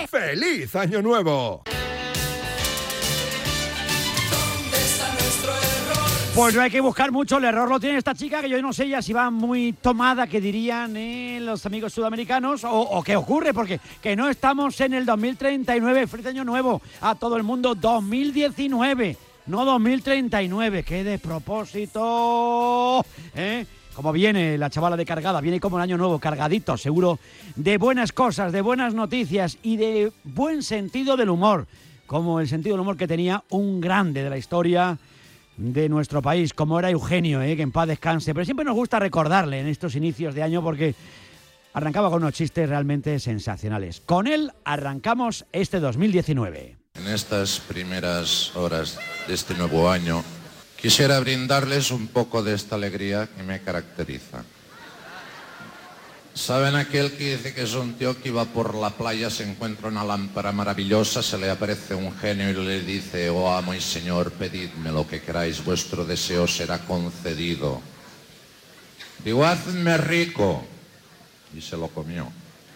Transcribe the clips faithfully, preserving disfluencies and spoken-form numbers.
¡Feliz Año Nuevo! Pues no hay que buscar mucho, el error lo tiene esta chica, que yo no sé ya si va muy tomada, que dirían eh, los amigos sudamericanos, o, o qué ocurre, porque que no estamos en el dos mil treinta y nueve, feliz año nuevo a todo el mundo, dos mil diecinueve, no dos mil treinta y nueve, qué despropósito, ¿eh? Como viene la chavala de cargada, viene como el año nuevo, cargadito, seguro de buenas cosas, de buenas noticias y de buen sentido del humor, como el sentido del humor que tenía un grande de la historia de nuestro país, como era Eugenio, ¿eh? Que en paz descanse. Pero siempre nos gusta recordarle en estos inicios de año porque arrancaba con unos chistes realmente sensacionales. Con él arrancamos este dos mil diecinueve. En estas primeras horas de este nuevo año, quisiera brindarles un poco de esta alegría que me caracteriza. ¿Saben aquel que dice que es un tío que iba por la playa, se encuentra una lámpara maravillosa, se le aparece un genio y le dice: oh amo y señor, pedidme lo que queráis, vuestro deseo será concedido? Digo, hazme rico. Y se lo comió.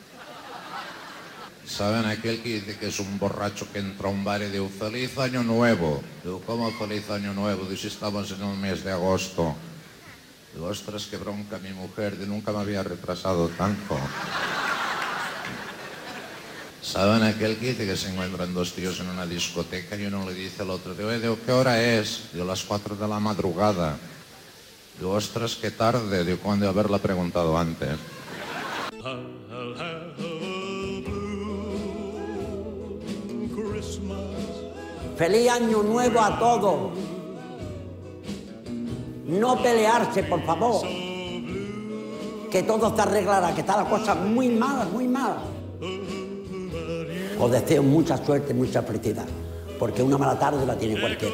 ¿Saben aquel que dice que es un borracho que entra a un bar y dice: feliz año nuevo? Digo, ¿cómo feliz año nuevo? Dice, estamos en el mes de agosto. Digo, ostras, qué bronca mi mujer, de nunca me había retrasado tanto. ¿Saben aquel que dice que se encuentran dos tíos en una discoteca y uno le dice al otro: digo, digo, ¿qué hora es? Digo, las cuatro de la madrugada. Digo, ostras, qué tarde. Digo, ¿cuándo haberla preguntado antes? ¡Feliz año nuevo a todos! No pelearse, por favor. Que todo se arreglará, que está la cosa muy mala, muy mala. Os deseo mucha suerte, mucha felicidad, porque una mala tarde la tiene cualquiera.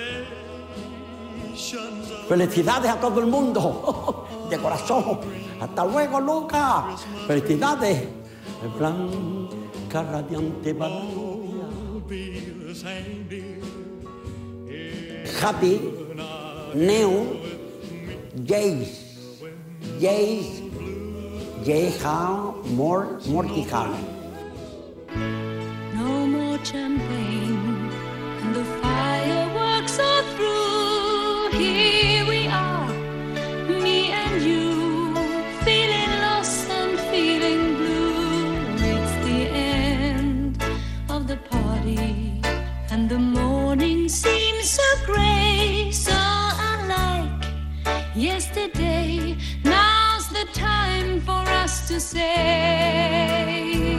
¡Felicidades a todo el mundo! De corazón. ¡Hasta luego, Lucas! ¡Felicidades! En blanca radiante Valencia. Happy New Jays, Jays, Jayhound, More, Mortihan. No more champagne, and the fireworks are through. Here we are, me and you, feeling lost and feeling blue. It's the end of the party, and the morning seems so grey, so yesterday, now's the time for us to say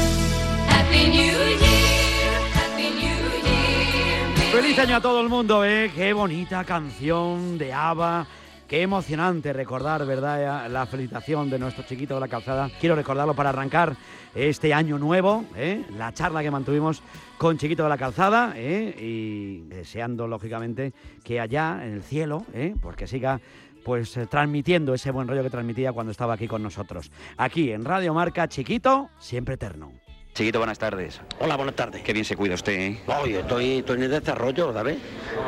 Happy New Year, Happy New Year. Feliz año a todo el mundo, ¿eh? Qué bonita canción de ABBA. Qué emocionante recordar, ¿verdad?, la felicitación de nuestro Chiquito de la Calzada. Quiero recordarlo para arrancar este año nuevo, ¿eh? La charla que mantuvimos con Chiquito de la Calzada, ¿eh? Y deseando, lógicamente, que allá en el cielo, ¿eh? Porque siga pues eh, transmitiendo ese buen rollo que transmitía cuando estaba aquí con nosotros. Aquí en Radio Marca, Chiquito, siempre eterno. Chiquito, buenas tardes. Hola, buenas tardes. Qué bien se cuida usted, ¿eh? Oye, estoy, estoy en el desarrollo, ¿sabes?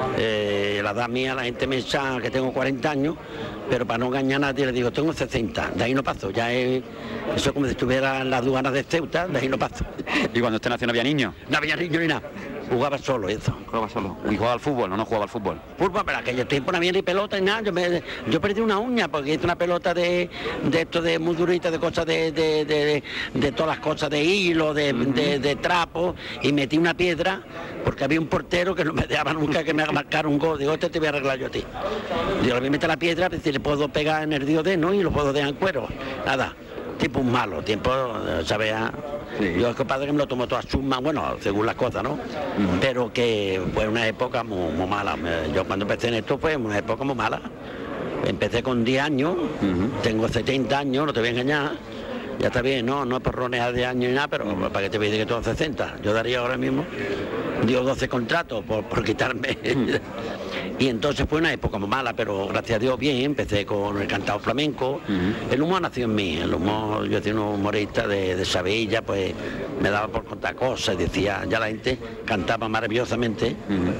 Eh, la edad mía, la gente me echa que tengo cuarenta años, pero para no engañar a nadie le digo, tengo sesenta, de ahí no paso, ya es, eso es como si estuviera en las aduanas de Ceuta, de ahí no paso. ¿Y cuando usted nació no había niños? No había niños ni nada, jugaba solo eso. ¿Jugaba solo? ¿Y jugaba al fútbol o no jugaba al fútbol? Fútbol, pero aquellos tiempos no había ni pelota ni nada, yo, me, yo perdí una uña porque hice una pelota de, de esto de muy durita, de cosas de, de, de, de, de todas las cosas de hilo, de, uh-huh. de, de trapo, y metí una piedra porque había un portero que no me dejaba nunca que me haga marcar un gol. Digo, este te voy a arreglar yo a ti. Digo, le voy a meter la piedra, si le puedo pegar en el río de no y lo puedo dejar en cuero. Nada, tiempo malo, tiempo, ¿sabes? Sí. Yo es que padre que me lo tomó toda suma, bueno, según las cosas, ¿no? Uh-huh. Pero que fue una época muy, muy mala. Yo cuando empecé en esto fue una época muy mala. Empecé con diez años, uh-huh. Tengo setenta años, no te voy a engañar. Ya está bien, no, no es por ronear de años ni nada, pero uh-huh. Para que te veas que tengo sesenta. Yo daría ahora mismo, dio doce contratos por, por quitarme. Uh-huh. Y entonces fue una época muy mala, pero gracias a Dios bien, empecé con el cantado flamenco. Uh-huh. El humor nació en mí, el humor, yo tenía un humorista de, de Sevilla, pues me daba por contar cosas, decía, ya la gente cantaba maravillosamente.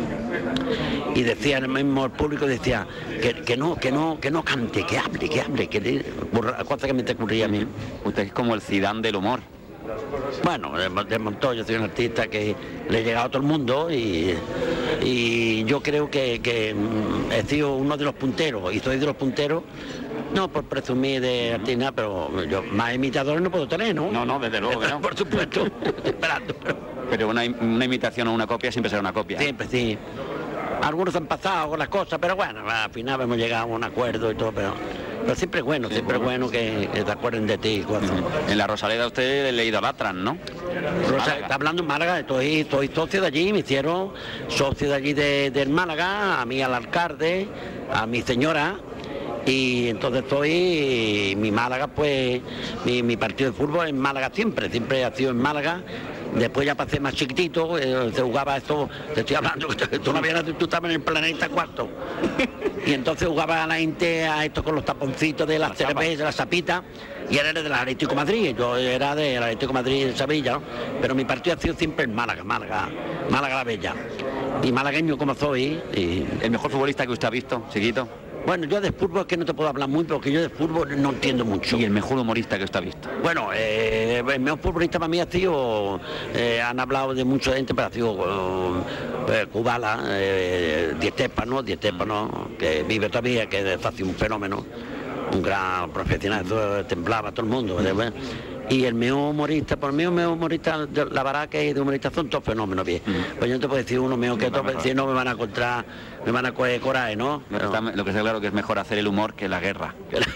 Uh-huh. Y decía el mismo el público, decía, que, que no, que no, que no cante, que hable, que hable, que cosas que me te ocurría a mí. Usted es como el Zidane del humor. Bueno, de, de montón, yo soy un artista que le he llegado a todo el mundo y, y yo creo que, que mm, he sido uno de los punteros y soy de los punteros, no por presumir de artista, pero yo más imitadores no puedo tener, ¿no? No, no, desde luego que no. Por supuesto, estoy esperando. Pero, Pero una, una imitación o una copia siempre será una copia. siempre, sí. Algunos han pasado con las cosas, pero bueno, al final hemos llegado a un acuerdo y todo, pero, pero siempre es bueno, siempre es bueno que, que te acuerden de ti. Cuando... En la Rosaleda usted le idolatran, ¿no? Rosa, está hablando en Málaga, estoy, estoy socio de allí, me hicieron socio de allí de, del Málaga, a mí al alcalde, a mi señora, y entonces estoy, mi Málaga, pues, mi, mi partido de fútbol en Málaga siempre, siempre ha sido en Málaga. Después ya pasé más chiquitito, eh, se jugaba esto, te estoy hablando, tú no habías, tú estabas en el planeta cuarto. Y entonces jugaba la gente a esto con los taponcitos de las cervezas, de las zapitas, y era del Atlético de Madrid, yo era del Atlético de Madrid de Sevilla, ¿no? Pero mi partido ha sido siempre en Málaga, Málaga, Málaga la Bella. Y malagueño como soy. Y... ¿El mejor futbolista que usted ha visto, chiquito? Bueno, yo de fútbol es que no te puedo hablar muy, porque yo de fútbol no entiendo mucho. ¿Y el mejor humorista que usted ha visto? Bueno, eh, el mejor futbolista para mí ha sido, eh, han hablado de mucha gente, pero ha sido eh, Kubala, eh, Di Stéfano, Di Stéfano, que vive todavía, que es fácil un fenómeno, un gran profesional, todo, temblaba a todo el mundo. ¿verdad? Y el mejor humorista, por mí, el mejor humorista, la verdad que de humorista son todos fenómenos, bien. Mm. Pues yo no te puedo decir uno mejor que otro, si no me van a encontrar, me van a coger coraje, ¿no? Pero... Está, lo que está claro que es mejor hacer el humor que la guerra.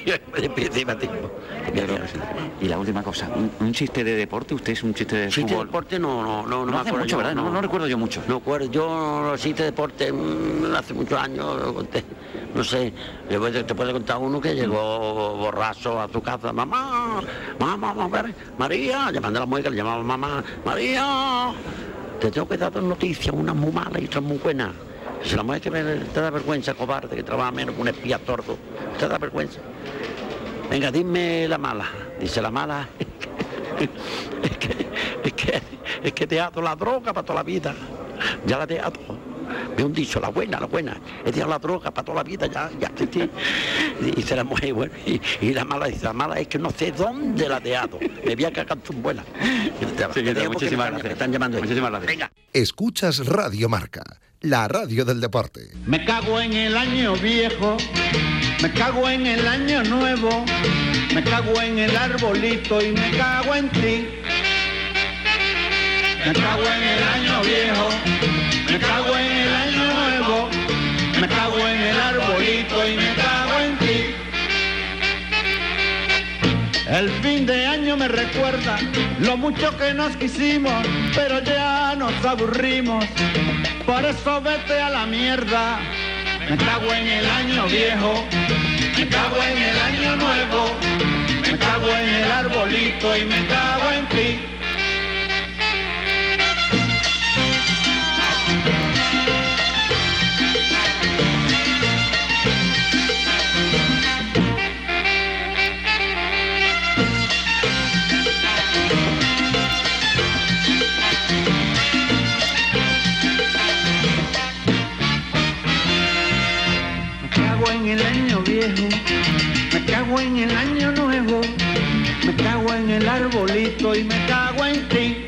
Y la última cosa, ¿un, un chiste de deporte? ¿Usted es un chiste de chiste fútbol? de deporte no, no, no, no, no me hace acuerdo mucho, yo, ¿verdad? No, no recuerdo yo mucho. No recuerdo, yo chiste de deporte mmm, hace muchos años, no sé, te, te puedo contar uno que llegó borracho a su casa, mamá, mamá, mamá, María, llamando a la mujer que le llamaba mamá, María, te tengo que dar dos noticias, una muy mala y otra muy buena. Si la mujer que me, te da vergüenza, cobarde, que trabaja menos que un espía tordo, te da vergüenza. Venga, dime la mala. Dice la mala, es que, es que, es que te ha dado la droga para toda la vida. Ya la te ha dado. Me han dicho, la buena, la buena. He dado la droga para toda la vida, ya, ya. Y dice la mujer, bueno, y, y la mala dice, la mala es que no sé dónde la he dado. Me voy a cagar tu buena. Sí, muchísimas gracias. Están llamando. Muchísimas gracias. Venga. Escuchas Radio Marca, la radio del deporte. Me cago en el año viejo, me cago en el año nuevo, me cago en el arbolito y me cago en ti. Me cago en el año viejo, me cago en el año nuevo, me cago en el arbolito y me cago en ti. El fin de año me recuerda lo mucho que nos quisimos, pero ya nos aburrimos, por eso vete a la mierda. Me cago en el año viejo, me cago en el año nuevo, me cago en el arbolito y me cago en ti. En el año viejo, me cago en el año nuevo, me cago en el arbolito y me cago en ti.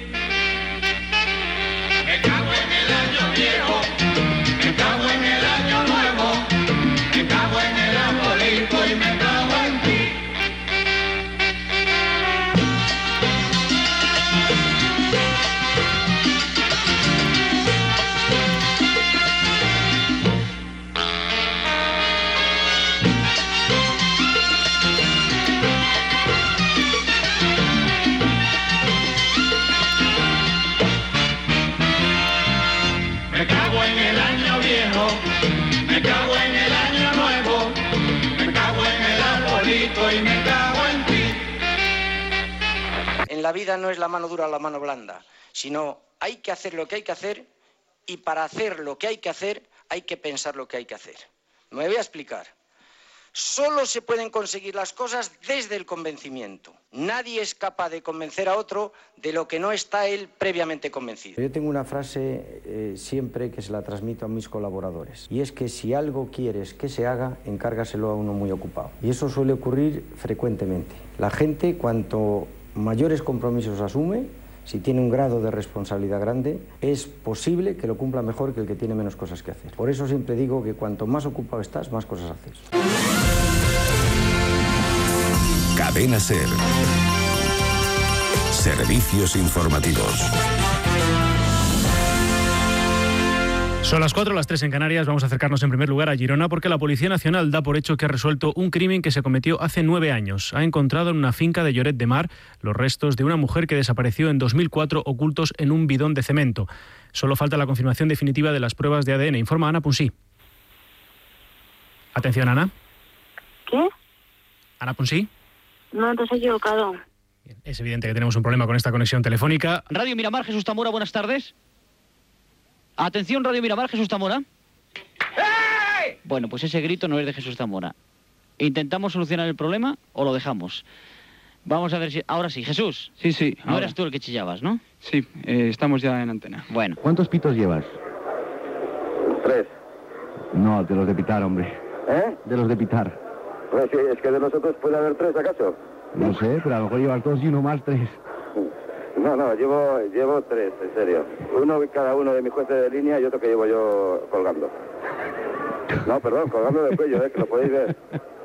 Me cago en el año viejo, me cago en el año nuevo, me cago en el arbolito y me cago en ti. Me cago en el año viejo, me cago en el año nuevo, me cago en el arbolito y me cago en ti. En la vida no es la mano dura o la mano blanda, sino hay que hacer lo que hay que hacer y para hacer lo que hay que hacer hay que pensar lo que hay que hacer. Me voy a explicar. Solo se pueden conseguir las cosas desde el convencimiento. Nadie es capaz de convencer a otro de lo que no está él previamente convencido. Yo tengo una frase eh, siempre que se la transmito a mis colaboradores, y es que si algo quieres que se haga, encárgaselo a uno muy ocupado. Y eso suele ocurrir frecuentemente. La gente, cuanto mayores compromisos asume, si tiene un grado de responsabilidad grande, es posible que lo cumpla mejor que el que tiene menos cosas que hacer. Por eso siempre digo que cuanto más ocupado estás, más cosas haces. Cadena SER. Servicios informativos. Son las cuatro, las tres en Canarias. Vamos a acercarnos en primer lugar a Girona porque la Policía Nacional da por hecho que ha resuelto un crimen que se cometió hace nueve años. Ha encontrado en una finca de Lloret de Mar los restos de una mujer que desapareció en dos mil cuatro ocultos en un bidón de cemento. Solo falta la confirmación definitiva de las pruebas de A D N. Informa Ana Punsí. Atención, Ana. ¿Qué? Ana Punsí. No, te has equivocado. Es evidente que tenemos un problema con esta conexión telefónica. Radio Miramar, Jesús Tamora, buenas tardes. Atención, Radio Miramar, Jesús Tamora. ¡Hey! Bueno, pues ese grito no es de Jesús Zamora. ¿Intentamos solucionar el problema o lo dejamos? Vamos a ver si... Ahora sí, Jesús. Sí, sí. No ahora. eras tú el que chillabas, ¿no? Sí, eh, estamos ya en antena. Bueno. ¿Cuántos pitos llevas? Tres. No, de los de pitar, hombre. ¿Eh? De los de pitar. Pues sí, es que de nosotros puede haber tres, ¿acaso? No sé, pero a lo mejor llevas dos y uno más, tres. No, no, llevo, llevo tres, en serio. Uno cada uno de mis jueces de línea y otro que llevo yo colgando. No, perdón, colgando del cuello, eh, que lo podéis ver.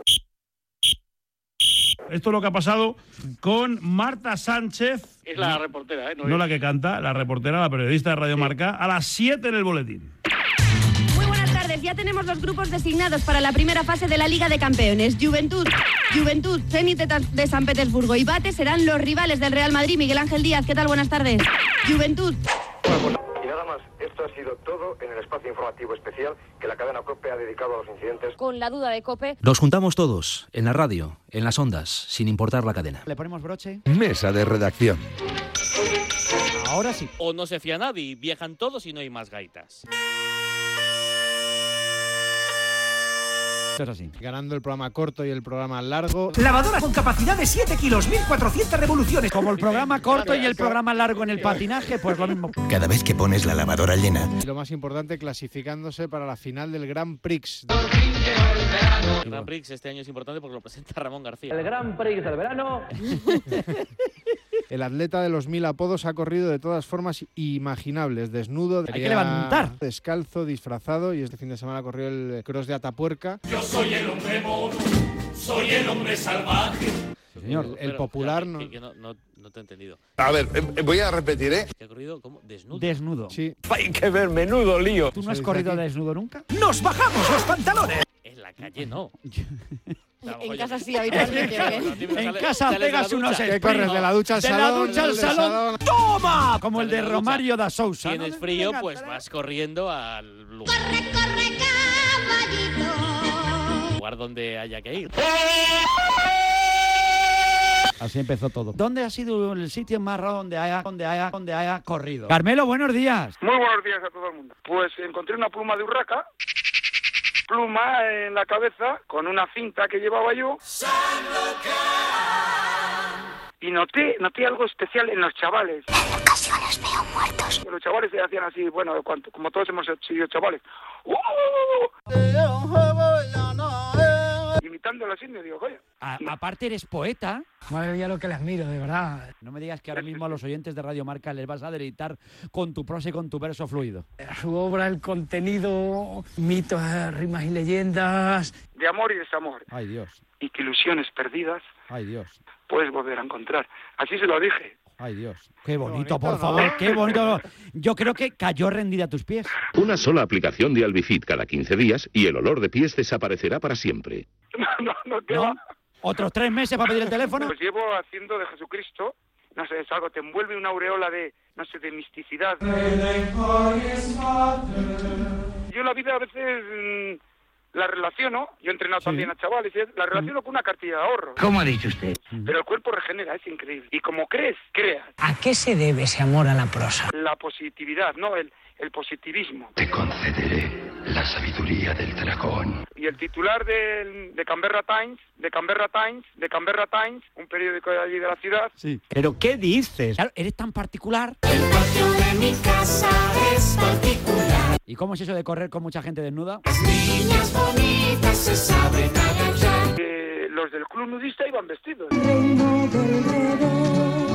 Esto es lo que ha pasado con Marta Sánchez. Es la reportera, ¿eh? No, no la que canta, la reportera, la periodista de Radio Marca, a las siete en el boletín. Muy buenas tardes, ya tenemos los grupos designados para la primera fase de la Liga de Campeones. Juventud, Juventud, Zenit de San Petersburgo y Bate serán los rivales del Real Madrid. Miguel Ángel Díaz, ¿qué tal? Buenas tardes. Juventud. Y nada más, esto ha sido todo en el espacio informativo especial que la cadena COPE ha dedicado a los incidentes. Con la duda de COPE. Nos juntamos todos, en la radio, en las ondas, sin importar la cadena. ¿Le ponemos broche? Mesa de redacción. Ahora sí. O no se fía nadie, viajan todos y no hay más gaitas. Esto es así. Ganando el programa corto y el programa largo. Lavadora con capacidad de siete kilos, mil cuatrocientas revoluciones. Como el programa corto y el programa largo en el patinaje, pues lo mismo. Cada vez que pones la lavadora llena. Y lo más importante, clasificándose para la final del Grand Prix. El Grand Prix este año es importante porque lo presenta Ramón García. El Grand Prix del verano. El atleta de los mil apodos ha corrido de todas formas imaginables, desnudo, hay que levantar, descalzo, disfrazado, y este fin de semana corrió el cross de Atapuerca. Yo soy el hombre mono, soy el hombre salvaje. Sí, señor, el, el popular no... no... Que, que no, no... No te he entendido. A ver, eh, voy a repetir, ¿eh? ¿Qué ha corrido? ¿Cómo? ¿Desnudo? Desnudo. Sí. Hay que ver, menudo lío. ¿Tú no has corrido desnudo nunca? ¡Nos bajamos los pantalones! En la calle no. En casa sí, habitualmente. En casa pegas unos ¿Qué corres? ¿De la ducha al salón? De la ducha al salón. ¡Toma! Como el de Romario da Sousa. Tienes frío, pues vas corriendo al lugar. Corre, corre, caballito. Lugar donde haya que ir. Así empezó todo. ¿Dónde ha sido el sitio más raro donde haya, donde haya, donde haya corrido? Carmelo, buenos días. Muy buenos días a todo el mundo. Pues encontré una pluma de urraca, pluma en la cabeza, con una cinta que llevaba yo. Y noté, noté algo especial en los chavales. En ocasiones veo muertos. Los chavales se hacían así, bueno, cuando, como todos hemos sido chavales. ¡Uh! Imitando a los indios, digo, oye. A, aparte eres poeta. Madre mía, lo que les miro, de verdad. No me digas que ahora mismo a los oyentes de Radio Marca les vas a deleitar con tu prosa y con tu verso fluido. Su obra, el contenido, mitos, rimas y leyendas. De amor y desamor. Ay, Dios. Y que ilusiones perdidas. Ay, Dios. Puedes volver a encontrar. Así se lo dije. Ay, Dios. Qué bonito, por favor, qué bonito. Yo creo que cayó rendida a tus pies. Una sola aplicación de Albifit cada quince días y el olor de pies desaparecerá para siempre. No, no, no, ¿qué ¿No? va? ¿Otros tres meses para pedir el teléfono? Pues llevo haciendo de Jesucristo, no sé, es algo, te envuelve una aureola de, no sé, de misticidad. Yo la vida a veces mmm, la relaciono, yo he entrenado sí. también a chavales, la relaciono con una cartilla de ahorro. ¿Cómo ha dicho usted? Pero el cuerpo regenera, es increíble. Y como crees, creas. ¿A qué se debe ese amor a la prosa? La positividad, ¿no? El, el positivismo. Te concederé la sabiduría del dragón. Y el titular de, de Canberra Times, de Canberra Times, de Canberra Times, un periódico de allí de la ciudad. Sí. ¿Pero qué dices? Claro, eres tan particular. El patio de mi casa es particular. ¿Y cómo es eso de correr con mucha gente desnuda? Las niñas bonitas se saben agachar. Eh, los del club nudista iban vestidos. Reino del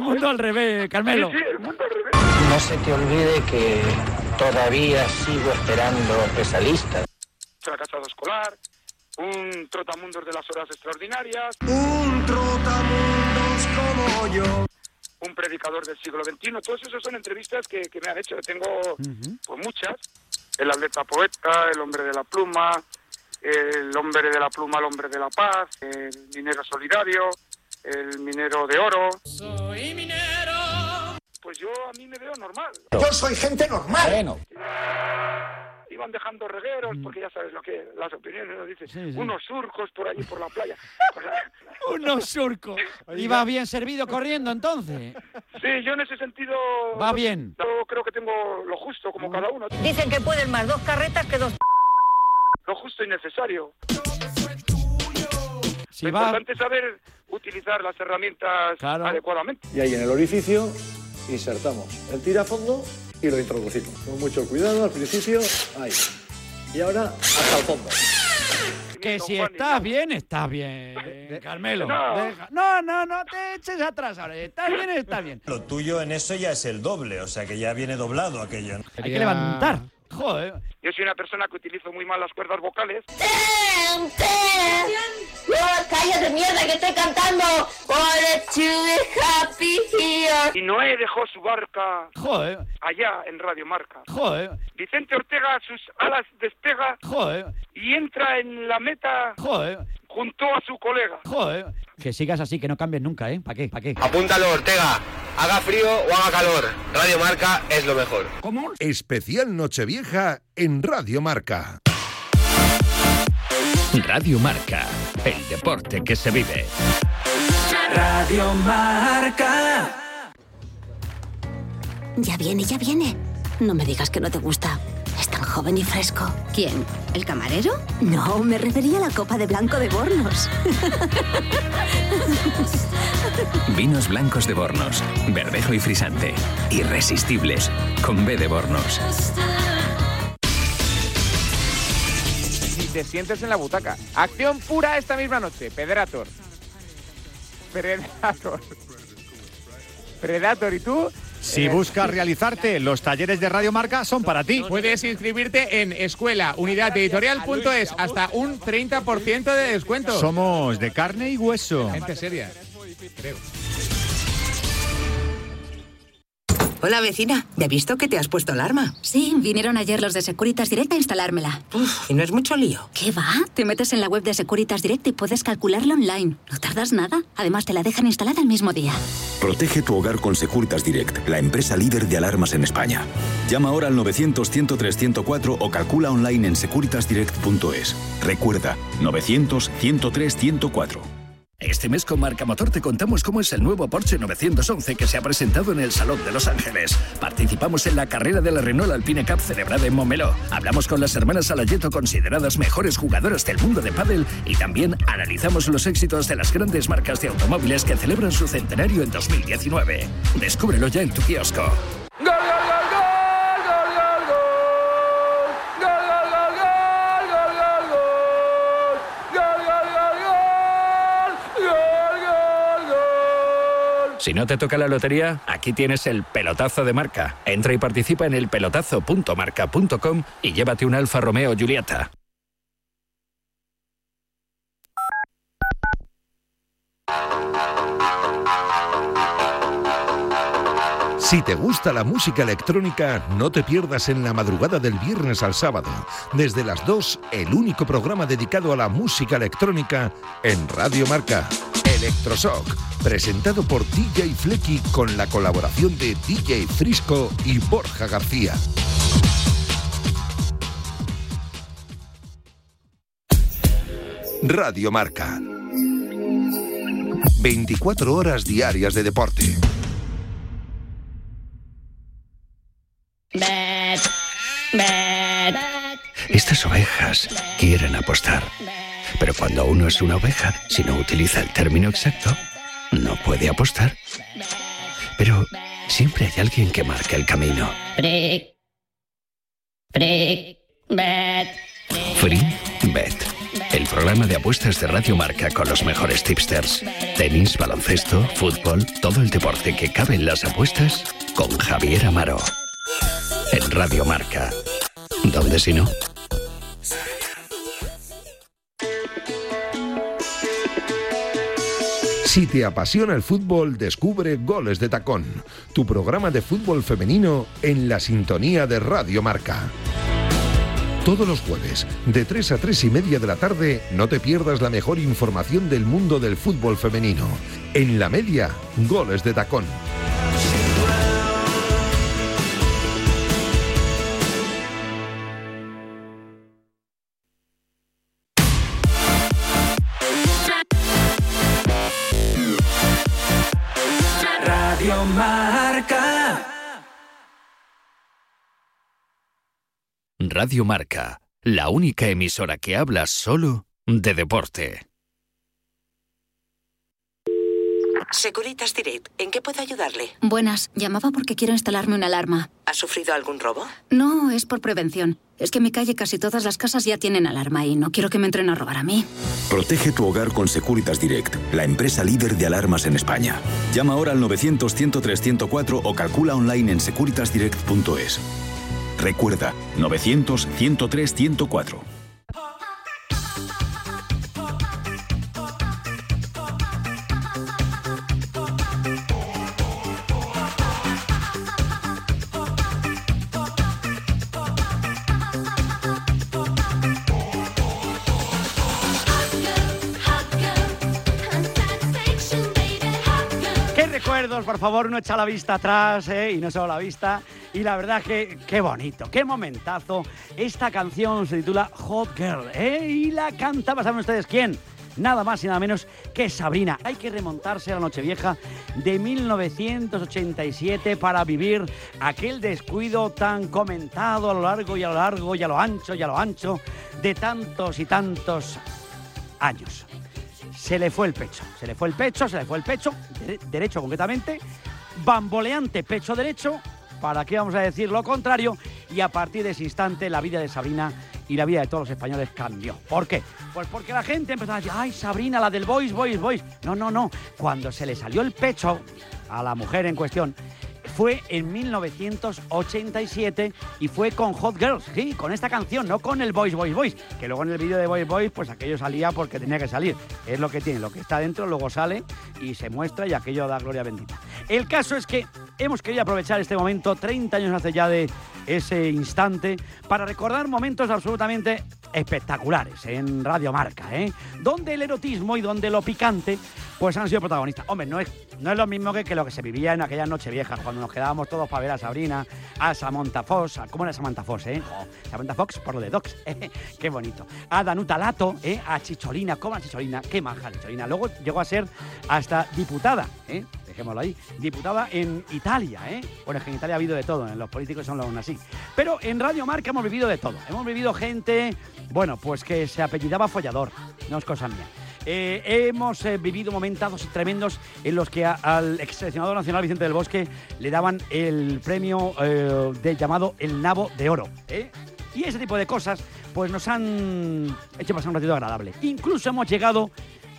mundo al revés, Carmelo. Sí, sí, el mundo al revés. No se te olvide que todavía sigo esperando esa lista. Fracasado escolar, un trotamundos de las horas extraordinarias. Un trotamundos como yo. Un predicador del siglo veintiuno. Todos esos son entrevistas que, que me han hecho. Tengo uh-huh. pues muchas. El atleta poeta, el hombre de la pluma, el hombre de la pluma, el hombre de la paz, el minero solidario, el minero de oro. Soy minero. Pues yo a mí me veo normal. Yo soy gente normal. Bueno. Iban dejando regueros, porque ya sabes lo que las opiniones nos dicen. Sí, sí. Unos surcos por allí, por la playa. O sea, unos surcos. ¿Y va bien servido corriendo entonces? Sí, yo en ese sentido... Va bien. Yo creo que tengo lo justo, como cada uno. Dicen que pueden más dos carretas que dos... Lo justo y necesario. Si lo va... importante es saber utilizar las herramientas claro. adecuadamente. Y ahí en el orificio insertamos el tirafondo y lo introducimos. Con mucho cuidado al principio, ahí. Y ahora hasta el fondo. Que si estás bien, estás bien, Carmelo. No. Deja. no, no, no te eches atrás ahora. Estás bien, estás bien. Lo tuyo en eso ya es el doble, o sea que ya viene doblado aquello. Hay que levantar. Joder. Yo soy una persona que utilizo muy mal las cuerdas vocales. ¡Ten, ten! ¡No, cállate, mierda, que estoy cantando! Wanna to be happy here. Y Noé dejó su barca Joder. allá en Radio Marca. Joder. Vicente Ortega sus alas despega Joder. y entra en la meta Joder. junto a su colega. Joder. Que sigas así, que no cambies nunca, ¿eh? ¿Para qué? ¿Para qué? Apúntalo, Ortega. Haga frío o haga calor. Radio Marca es lo mejor. ¿Cómo? Especial Nochevieja en Radio Marca. Radio Marca, el deporte que se vive. Radio Marca. Ya viene, ya viene. No me digas que no te gusta. Es tan joven y fresco. ¿Quién? ¿El camarero? No, me refería a la copa de blanco de Bornos. Vinos blancos de Bornos, verdejo y frisante. Irresistibles, con B de Bornos. Si te sientes en la butaca. Acción pura esta misma noche. Predator. Predator. Predator, ¿y tú? Si eh, buscas realizarte, los talleres de Radio Marca son para ti. Puedes inscribirte en escuela unidad editorial punto es hasta un treinta por ciento de descuento. Somos de carne y hueso. Gente seria, creo. Hola, vecina. ¿Ya he visto que te has puesto alarma? Sí, vinieron ayer los de Securitas Direct a instalármela. Uf, ¿y no es mucho lío? ¿Qué va? Te metes en la web de Securitas Direct y puedes calcularlo online. No tardas nada. Además, te la dejan instalada el mismo día. Protege tu hogar con Securitas Direct, la empresa líder de alarmas en España. Llama ahora al novecientos, ciento tres, ciento cuatro o calcula online en securitas direct punto es. Recuerda, novecientos, ciento tres, ciento cuatro. Este mes con Marca Motor te contamos cómo es el nuevo Porsche novecientos once que se ha presentado en el Salón de Los Ángeles. Participamos en la carrera de la Renault Alpine Cup celebrada en Montmeló. Hablamos con las hermanas Alayeto, consideradas mejores jugadoras del mundo de pádel, y también analizamos los éxitos de las grandes marcas de automóviles que celebran su centenario en dos mil diecinueve. Descúbrelo ya en tu kiosco. ¡Gol, gol, gol, gol! Si no te toca la lotería, aquí tienes el pelotazo de Marca. Entra y participa en el pelotazo punto marca punto com y llévate un Alfa Romeo Giulietta. Si te gusta la música electrónica, no te pierdas en la madrugada del viernes al sábado, desde las dos, el único programa dedicado a la música electrónica en Radio Marca. Electroshock, presentado por D J Flecky con la colaboración de D J Frisco y Borja García. Radio Marca. veinticuatro horas diarias de deporte. Estas ovejas quieren apostar. Pero cuando uno es una oveja, si no utiliza el término exacto, no puede apostar. Pero siempre hay alguien que marca el camino. Free. Free. Bet. Free Bet. el programa de apuestas de Radio Marca con los mejores tipsters. Tenis, baloncesto, fútbol, todo el deporte que cabe en las apuestas con Javier Amaro. En Radio Marca. ¿Dónde si no? Si te apasiona el fútbol, descubre Goles de Tacón, tu programa de fútbol femenino en la sintonía de Radio Marca. Todos los jueves, de tres a tres y media de la tarde, no te pierdas la mejor información del mundo del fútbol femenino. En la media, Goles de Tacón. Radio Marca. Radio Marca, la única emisora que habla solo de deporte. Securitas Direct, ¿en qué puedo ayudarle? Buenas, llamaba porque quiero instalarme una alarma. ¿Ha sufrido algún robo? No, es por prevención. Es que en mi calle casi todas las casas ya tienen alarma y no quiero que me entren a robar a mí. Protege tu hogar con Securitas Direct, la empresa líder de alarmas en España. Llama ahora al novecientos, ciento tres, ciento cuatro o calcula online en securitas direct punto es. Recuerda, novecientos, ciento tres, ciento cuatro. Recuerdos, por favor, uno echa la vista atrás, ¿eh? Y no solo la vista. Y la verdad que qué bonito, qué momentazo. Esta canción se titula Hot Girl, ¿eh? Y la canta, ¿saben ustedes quién? Nada más y nada menos que Sabrina. Hay que remontarse a la Nochevieja de mil novecientos ochenta y siete para vivir aquel descuido tan comentado a lo largo y a lo largo y a lo ancho y a lo ancho de tantos y tantos años. Se le fue el pecho, se le fue el pecho, se le fue el pecho, de- derecho concretamente, bamboleante pecho derecho, ¿para qué vamos a decir lo contrario? Y a partir de ese instante la vida de Sabrina y la vida de todos los españoles cambió. ¿Por qué? Pues porque la gente empezó a decir, ¡ay, Sabrina, la del Boys, Boys, Boys! No, no, no, cuando se le salió el pecho a la mujer en cuestión, fue en mil novecientos ochenta y siete y fue con Hot Girls, sí, con esta canción, no con el Boys, Boys, Boys, que luego en el vídeo de Boys, Boys, pues aquello salía porque tenía que salir. Es lo que tiene, lo que está dentro luego sale y se muestra y aquello da gloria bendita. El caso es que hemos querido aprovechar este momento, treinta años hace ya de ese instante, para recordar momentos absolutamente espectaculares en Radio Marca, ¿eh? Donde el erotismo y donde lo picante pues han sido protagonistas. Hombre, no es, no es lo mismo que, que lo que se vivía en aquella noche vieja, cuando nos quedábamos todos para ver a Sabrina, a Samantha Fox, a, ¿cómo era Samantha Fox, eh? Oh, Samantha Fox por lo de Docs, eh, qué bonito. A Danuta Lato, eh, a Chicholina, ¿cómo era Chicholina? Qué maja Chicholina. Luego llegó a ser hasta diputada, ¿eh? Dejémoslo ahí, diputada en Italia, ¿eh? Bueno, es que en Italia ha habido de todo, ¿eh? Los políticos son aún así. Pero en Radio Marca hemos vivido de todo. Hemos vivido gente, bueno, pues que se apellidaba Follador, no es cosa mía. Eh, hemos eh, vivido momentos tremendos en los que a, al ex seleccionador nacional Vicente del Bosque le daban el premio eh, de, llamado el Nabo de Oro, ¿eh? Y ese tipo de cosas pues nos han hecho pasar un ratito agradable. Incluso hemos llegado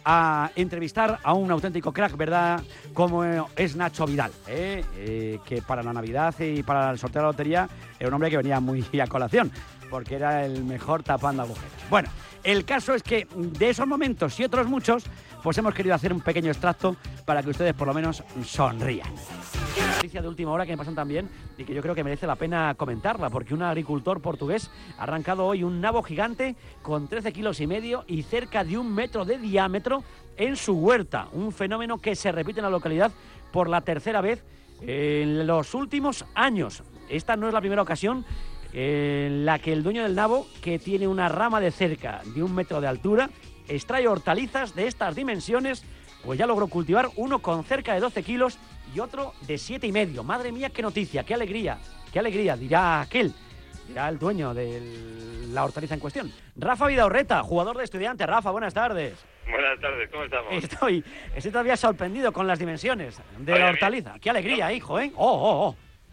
a entrevistar a un auténtico crack, ¿verdad? Como es Nacho Vidal, ¿eh? Eh, que para la Navidad y para el sorteo de la lotería era un hombre que venía muy a colación, porque era el mejor tapando agujeros. Bueno, el caso es que de esos momentos y otros muchos, pues hemos querido hacer un pequeño extracto para que ustedes por lo menos sonrían. Noticia de última hora que me pasan también y que yo creo que merece la pena comentarla, porque un agricultor portugués ha arrancado hoy un nabo gigante con trece kilos y medio y cerca de un metro de diámetro en su huerta. Un fenómeno que se repite en la localidad por la tercera vez en los últimos años. Esta no es la primera ocasión en la que el dueño del nabo, que tiene una rama de cerca de un metro de altura, extrae hortalizas de estas dimensiones, pues ya logró cultivar uno con cerca de doce kilos y otro de siete y medio. Madre mía, qué noticia, qué alegría, qué alegría, dirá aquel, dirá el dueño de la hortaliza en cuestión. Rafa Vidaurreta, jugador de Estudiantes. Rafa, buenas tardes. Buenas tardes, ¿cómo estamos? Estoy, estoy todavía sorprendido con las dimensiones de Oye, la hortaliza. Qué alegría, hijo, ¿eh? Oh, oh, oh.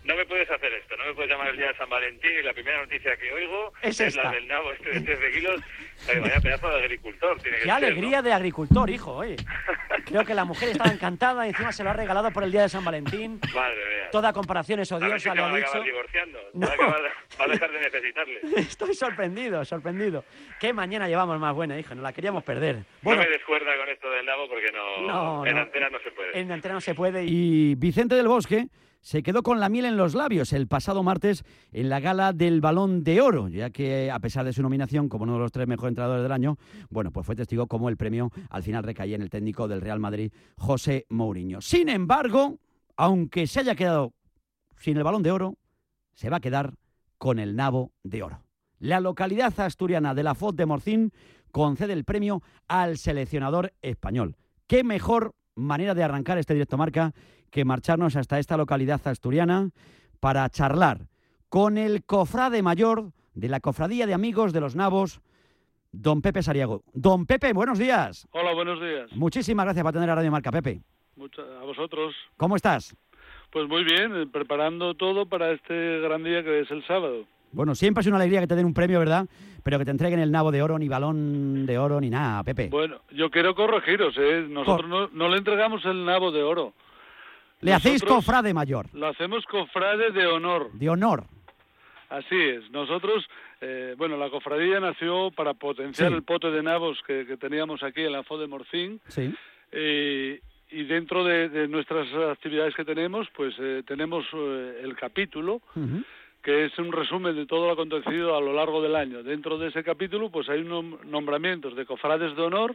No me puedes hacer esto, no me puedes llamar el día de San Valentín y la primera noticia que oigo es, es esta. la del nabo este de trece kilos. Ay, vaya pedazo de agricultor tiene que Qué ser, alegría ¿no? de agricultor, hijo, oye. Creo que la mujer estaba encantada y encima se lo ha regalado por el día de San Valentín. Madre mía. Toda comparación es A ver si odiosa, se le va ha a dicho. acabar divorciando. No. Va, a acabar- va a dejar de necesitarle. Estoy sorprendido, sorprendido. Qué mañana llevamos más buena, hija, no la queríamos perder. No Bueno, me descuerda con esto del nabo porque no, No, en no. antena no se puede. en antena no se puede. Y Vicente del Bosque se quedó con la miel en los labios el pasado martes en la gala del Balón de Oro, ya que a pesar de su nominación como uno de los tres mejores entrenadores del año, bueno, pues fue testigo como el premio al final recaía en el técnico del Real Madrid, José Mourinho. Sin embargo, aunque se haya quedado sin el Balón de Oro, se va a quedar con el nabo de oro. La localidad asturiana de la Foz de Morcín concede el premio al seleccionador español. ¿Qué mejor manera de arrancar este Directo Marca que marcharnos hasta esta localidad asturiana para charlar con el cofrade mayor de la Cofradía de Amigos de los Nabos, don Pepe Sariago? Don Pepe, buenos días. Hola, buenos días. Muchísimas gracias por atender a Radio Marca, Pepe. Mucha- a vosotros. ¿Cómo estás? Pues muy bien, eh, preparando todo para este gran día que es el sábado. Bueno, siempre es una alegría que te den un premio, ¿verdad? Pero que te entreguen el nabo de oro, ni balón de oro, ni nada, Pepe. Bueno, yo quiero corregiros, ¿eh? Nosotros no, no le entregamos el nabo de oro. Le hacéis Nosotros cofrade mayor, Lo hacemos cofrade de honor. de honor. Así es. Nosotros, eh, bueno, la cofradía nació para potenciar Sí. el pote de nabos que, que teníamos aquí en la Foz de Morcín. Sí. Eh, y dentro de, de nuestras actividades que tenemos, pues eh, tenemos eh, el capítulo, Ujú. que es un resumen de todo lo acontecido a lo largo del año. Dentro de ese capítulo, pues hay unos nombramientos de cofrades de honor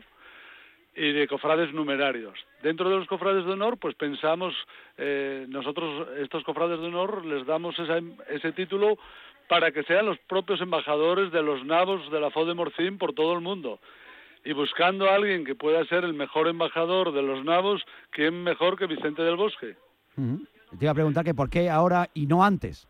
y de cofrades numerarios. Dentro de los cofrades de honor, pues pensamos, eh, nosotros estos cofrades de honor les damos esa- ese título para que sean los propios embajadores de los nabos de la Foz de Morcín por todo el mundo. Y buscando a alguien que pueda ser el mejor embajador de los nabos, ¿quién mejor que Vicente del Bosque? Ujú. Te iba a preguntar que por qué ahora y no antes.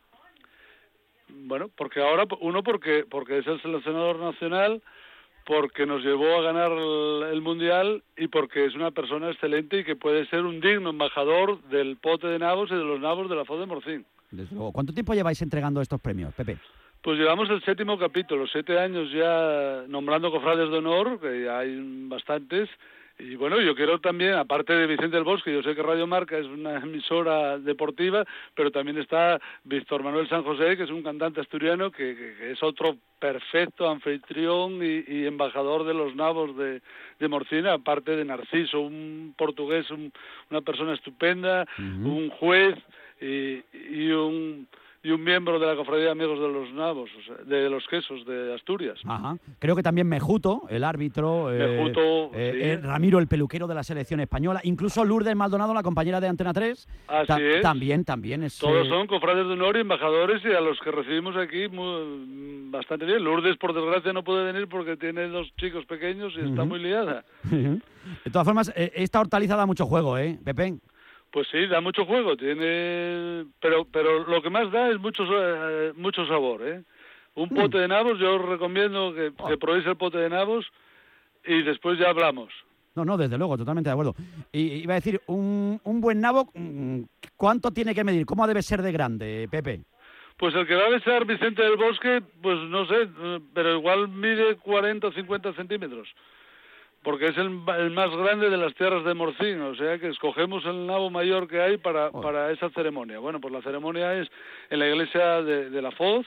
Bueno, porque ahora, uno, porque, porque es el seleccionador nacional, porque nos llevó a ganar el, el Mundial y porque es una persona excelente y que puede ser un digno embajador del pote de nabos y de los nabos de la Foz de Morcín. Desde luego. ¿Cuánto tiempo lleváis entregando estos premios, Pepe? Pues llevamos el séptimo capítulo, siete años ya nombrando cofrades de honor, que ya hay bastantes. Y bueno, yo quiero también, aparte de Vicente del Bosque, yo sé que Radio Marca es una emisora deportiva, pero también está Víctor Manuel San José, que es un cantante asturiano, que, que- que es otro perfecto anfitrión y, y embajador de los nabos de, de Morcina, aparte de Narciso, un portugués, un- una persona estupenda, un juez y, y un... y un miembro de la Cofradía de Amigos de los Nabos, o sea, de los Quesos de Asturias. Ajá. Creo que también Mejuto, el árbitro, eh, Mejuto, eh, sí. eh, Ramiro, el peluquero de la selección española, incluso Lourdes Maldonado, la compañera de Antena tres, Así ta- es. también, también es... Todos eh, son cofrades de honor y embajadores, y a los que recibimos aquí muy- bastante bien. Lourdes, por desgracia, no puede venir porque tiene dos chicos pequeños y está Ujú. muy liada. De todas formas, eh, esta hortaliza da mucho juego, ¿eh, Pepe? Pues sí, da mucho juego, tiene, pero pero lo que más da es mucho eh, mucho sabor, ¿eh? Un Mm. pote de nabos, yo os recomiendo que, Oh. que probéis el pote de nabos y después ya hablamos. No, no, desde luego, totalmente de acuerdo. Y iba a decir, un, un buen nabo, mm, ¿cuánto tiene que medir? ¿Cómo debe ser de grande, Pepe? Pues el que va a besar Vicente del Bosque, pues no sé, eh, pero igual mide cuarenta o cincuenta centímetros, porque es el, el más grande de las tierras de Morcín, o sea que escogemos el nabo mayor que hay para, para esa ceremonia. Bueno, pues la ceremonia es en la iglesia de, de la Foz,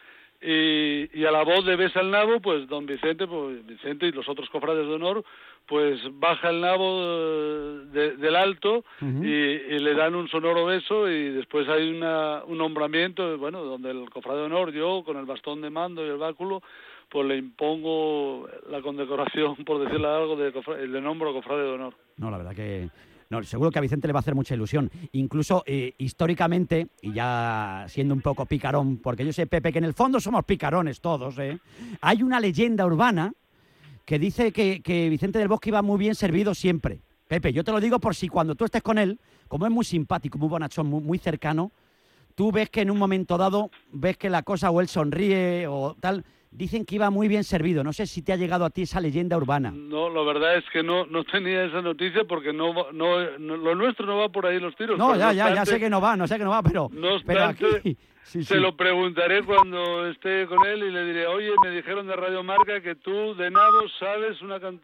y, y a la voz de besa el nabo, pues don Vicente, pues Vicente y los otros cofrades de honor, pues baja el nabo eh, de- del alto Ujú. y, y le dan un sonoro beso, y después hay una, un nombramiento, bueno, donde el cofrade de honor, yo con el bastón de mando y el báculo, pues le impongo la condecoración, por decirle algo, de cofra- le nombro cofrade de honor. No, la verdad que... No, seguro que a Vicente le va a hacer mucha ilusión. Incluso eh, históricamente, y ya siendo un poco picarón, porque yo sé, Pepe, que en el fondo somos picarones todos, ¿eh? Hay una leyenda urbana que dice que, que Vicente del Bosque iba muy bien servido siempre. Pepe, yo te lo digo por si cuando tú estés con él, como es muy simpático, muy bonachón, muy, muy cercano, tú ves que en un momento dado, ves que la cosa o él sonríe o tal, dicen que iba muy bien servido. No sé si te ha llegado a ti esa leyenda urbana. No, la verdad es que no no tenía esa noticia porque no, va- no, no lo nuestro no va por ahí los tiros. No, pero ya, ya, ya obstante- sé que no va, no sé que no va, pero, No pero obstante, aquí... Sí, se sí. lo preguntaré cuando esté con él y le diré, oye, me dijeron de Radio Marca que tú de nabos sabes una cantidad.